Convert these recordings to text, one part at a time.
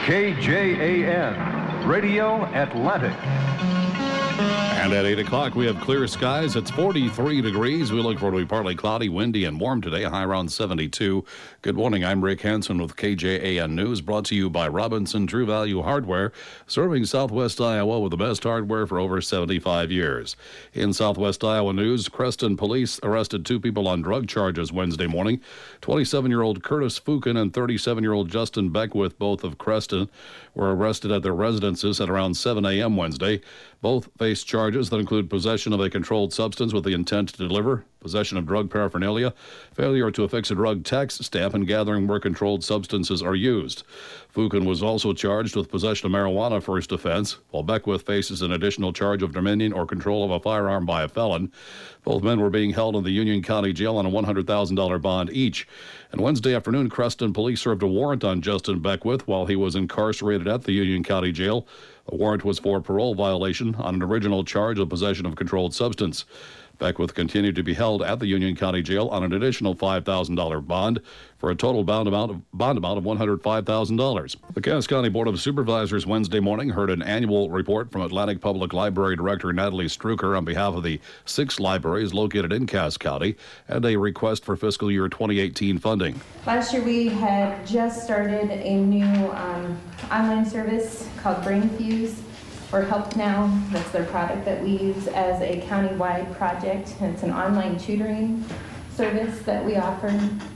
KJAN, Radio Atlantic. And at 8 o'clock, we have clear skies. It's 43 degrees. We look forward to be partly cloudy, windy, and warm today, a high around 72. Good morning. I'm Rick Hansen with KJAN News, brought to you by Robinson True Value Hardware, serving Southwest Iowa with the best hardware for over 75 years. In Southwest Iowa news, Creston police arrested two people on drug charges Wednesday morning. 27-year-old Curtis Fukin and 37-year-old Justin Beckwith, both of Creston, were arrested at their residences at around 7 a.m. Wednesday. Both face charges that include possession of a controlled substance with the intent to deliver, possession of drug paraphernalia, failure to affix a drug tax stamp, and gathering where controlled substances are used. Fukin was also charged with possession of marijuana first offense, while Beckwith faces an additional charge of dominion or control of a firearm by a felon. Both men were being held in the Union County Jail on a $100,000 bond each. And Wednesday afternoon, Creston police served a warrant on Justin Beckwith while he was incarcerated at the Union County Jail. The warrant was for parole violation on an original charge of possession of controlled substance. Beckwith continued to be held at the Union County Jail on an additional $5,000 bond for a total bond amount of $105,000. The Cass County Board of Supervisors Wednesday morning heard an annual report from Atlantic Public Library Director Natalie Struker on behalf of the 6 libraries located in Cass County and a request for fiscal year 2018 funding. Last year we had just started a new online service called BrainFuse, or Help Now. That's their product that we use as a county-wide project. And it's an online tutoring service that we offer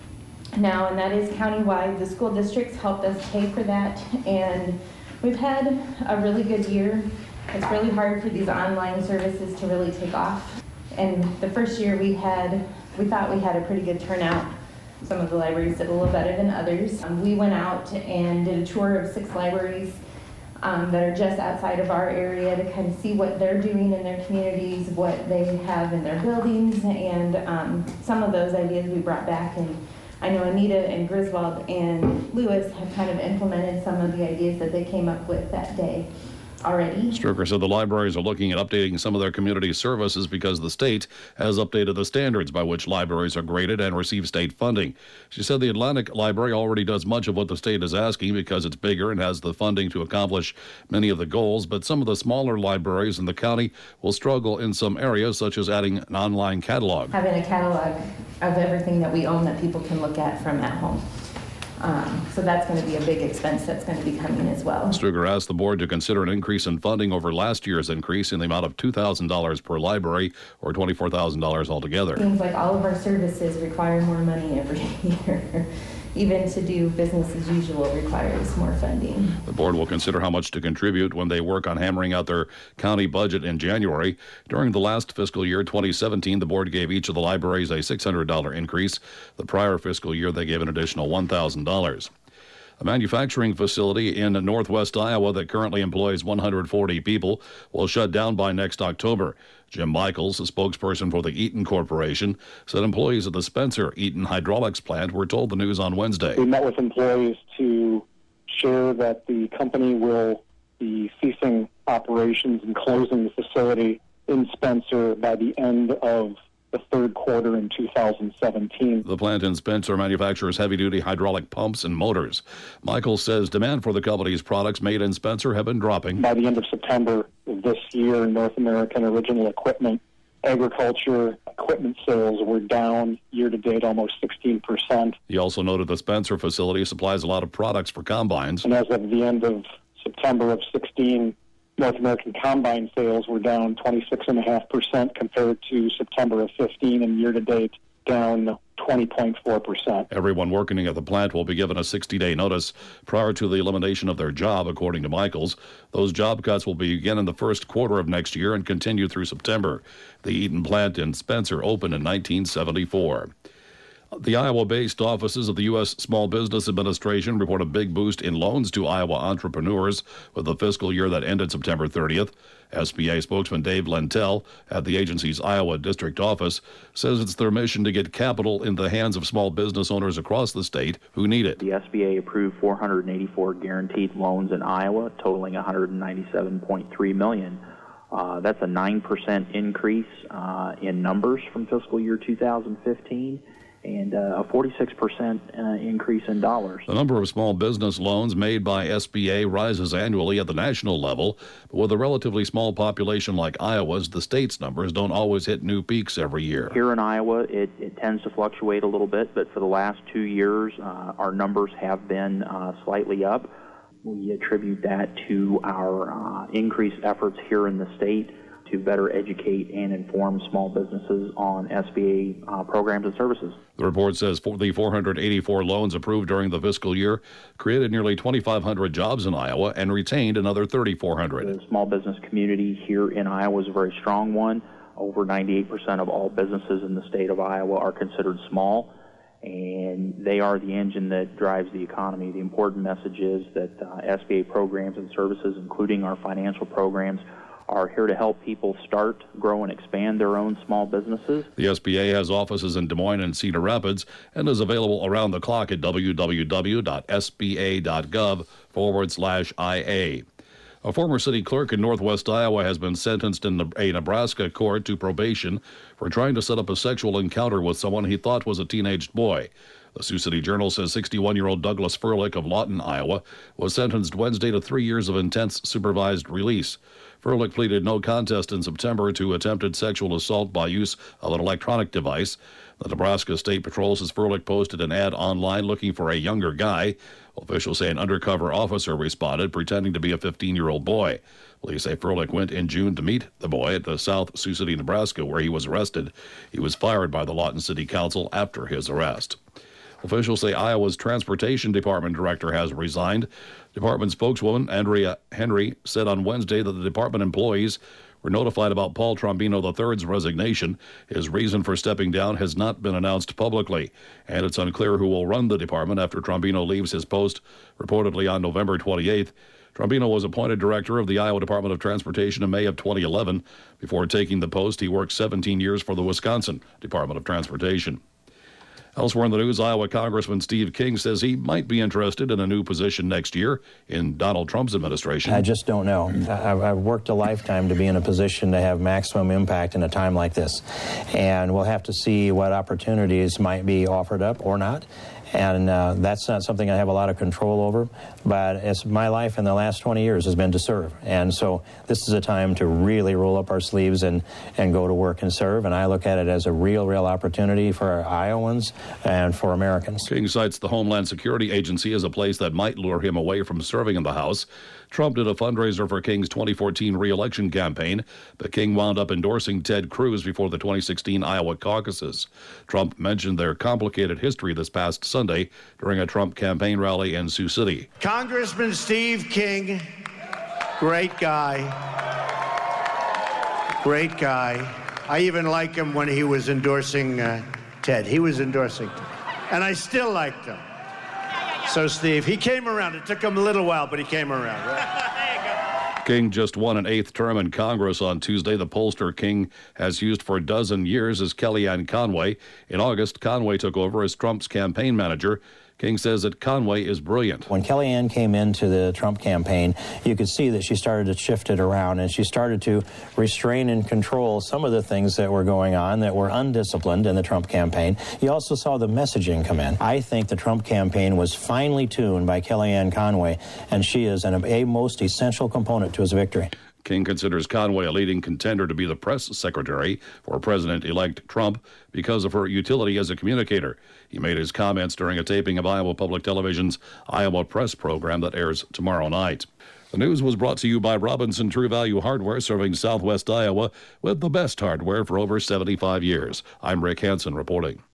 now, and that is county-wide. The school districts helped us pay for that, and we've had a really good year. It's really hard for these online services to really take off. And the first year we thought we had a pretty good turnout. Some of the libraries did a little better than others. We went out and did a tour of 6 libraries that are just outside of our area to kind of see what they're doing in their communities, what they have in their buildings, and some of those ideas we brought back. And I know Anita and Griswold and Lewis have kind of implemented some of the ideas that they came up with that day already. Struker said the libraries are looking at updating some of their community services because the state has updated the standards by which libraries are graded and receive state funding. She said the Atlantic Library already does much of what the state is asking because it's bigger and has the funding to accomplish many of the goals, but some of the smaller libraries in the county will struggle in some areas, such as adding an online catalog. Having a catalog of everything that we own that people can look at from at home. So that's going to be a big expense that's going to be coming as well. Struker asked the board to consider an increase in funding over last year's increase in the amount of $2,000 per library, or $24,000 altogether. Seems like all of our services require more money every year. Even to do business as usual requires more funding. The board will consider how much to contribute when they work on hammering out their county budget in January. During the last fiscal year, 2017, the board gave each of the libraries a $600 increase. The prior fiscal year, they gave an additional $1,000. A manufacturing facility in northwest Iowa that currently employs 140 people will shut down by next October. Jim Michaels, a spokesperson for the Eaton Corporation, said employees at the Spencer Eaton Hydraulics plant were told the news on Wednesday. We met with employees to share that the company will be ceasing operations and closing the facility in Spencer by the end of the third quarter in 2017. The plant in Spencer manufactures heavy-duty hydraulic pumps and motors. Michaels says demand for the company's products made in Spencer have been dropping. By the end of September of this year, North American original equipment, agriculture equipment sales were down year-to-date almost 16%. He also noted the Spencer facility supplies a lot of products for combines. And as of the end of September of 16, North American combine sales were down 26.5% compared to September of 15, and year-to-date down 20.4%. Everyone working at the plant will be given a 60-day notice prior to the elimination of their job, according to Michaels. Those job cuts will begin in the first quarter of next year and continue through September. The Eaton plant in Spencer opened in 1974. The Iowa-based offices of the U.S. Small Business Administration report a big boost in loans to Iowa entrepreneurs with the fiscal year that ended September 30th. SBA spokesman Dave Lentel at the agency's Iowa district office says it's their mission to get capital in the hands of small business owners across the state who need it. The SBA approved 484 guaranteed loans in Iowa, totaling $197.3 million. That's a 9% increase in numbers from fiscal year 2015. and a 46% increase in dollars. The number of small business loans made by SBA rises annually at the national level, but with a relatively small population like Iowa's, the state's numbers don't always hit new peaks every year. Here in Iowa, it tends to fluctuate a little bit, but for the last 2 years, our numbers have been slightly up. We attribute that to our increased efforts here in the state to better educate and inform small businesses on SBA programs and services. The report says the 484 loans approved during the fiscal year created nearly 2,500 jobs in Iowa and retained another 3,400. The small business community here in Iowa is a very strong one. Over 98% of all businesses in the state of Iowa are considered small, and they are the engine that drives the economy. The important message is that SBA programs and services, including our financial programs, are here to help people start, grow, and expand their own small businesses. The SBA has offices in Des Moines and Cedar Rapids and is available around the clock at www.sba.gov/IA. A former city clerk in northwest Iowa has been sentenced in a Nebraska court to probation for trying to set up a sexual encounter with someone he thought was a teenage boy. The Sioux City Journal says 61-year-old Douglas Furlick of Lawton, Iowa, was sentenced Wednesday to 3 years of intense supervised release. Furlick pleaded no contest in September to attempted sexual assault by use of an electronic device. The Nebraska State Patrol says Furlick posted an ad online looking for a younger guy. Officials say an undercover officer responded, pretending to be a 15-year-old boy. Police say Furlick went in June to meet the boy at the South Sioux City, Nebraska, where he was arrested. He was fired by the Lawton City Council after his arrest. Officials say Iowa's Transportation Department director has resigned. Department spokeswoman Andrea Henry said on Wednesday that the department employees were notified about Paul Trombino III's resignation. His reason for stepping down has not been announced publicly, and it's unclear who will run the department after Trombino leaves his post, reportedly on November 28th. Trombino was appointed director of the Iowa Department of Transportation in May of 2011. Before taking the post, he worked 17 years for the Wisconsin Department of Transportation. Elsewhere in the news, Iowa Congressman Steve King says he might be interested in a new position next year in Donald Trump's administration. I just don't know. I've worked a lifetime to be in a position to have maximum impact in a time like this. And we'll have to see what opportunities might be offered up or not. And that's not something I have a lot of control over, but it's my life in the last 20 years has been to serve. And so this is a time to really roll up our sleeves and go to work and serve. And I look at it as a real opportunity for our Iowans and for Americans. King cites the Homeland Security Agency as a place that might lure him away from serving in the House. Trump did a fundraiser for King's 2014 re-election campaign, but King wound up endorsing Ted Cruz before the 2016 Iowa caucuses. Trump mentioned their complicated history this past Sunday during a Trump campaign rally in Sioux City. Congressman Steve King, great guy. Great guy. I even like him when he was endorsing Ted. He was endorsing Ted. And I still liked him. So, Steve, he came around. It took him a little while, but he came around. Right? King just won an 8th term in Congress on Tuesday. The pollster King has used for a dozen years is Kellyanne Conway. In August, Conway took over as Trump's campaign manager. King says that Conway is brilliant. When Kellyanne came into the Trump campaign, you could see that she started to shift it around, and she started to restrain and control some of the things that were going on that were undisciplined in the Trump campaign. You also saw the messaging come in. I think the Trump campaign was finely tuned by Kellyanne Conway, and she is a most essential component to his victory. King considers Conway a leading contender to be the press secretary for President-elect Trump because of her utility as a communicator. He made his comments during a taping of Iowa Public Television's Iowa Press program that airs tomorrow night. The news was brought to you by Robinson True Value Hardware, serving Southwest Iowa with the best hardware for over 75 years. I'm Rick Hansen reporting.